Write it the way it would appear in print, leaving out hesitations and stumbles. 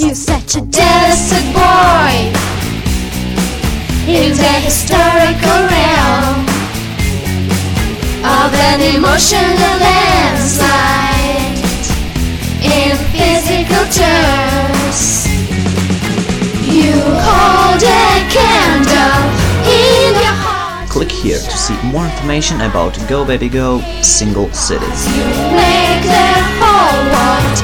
You're such a delicate boy in the historical realm of an emotional landslide in physical terms. You hold a candle in your heart. Click here to see more information about Go Baby Go single cities. You make the whole world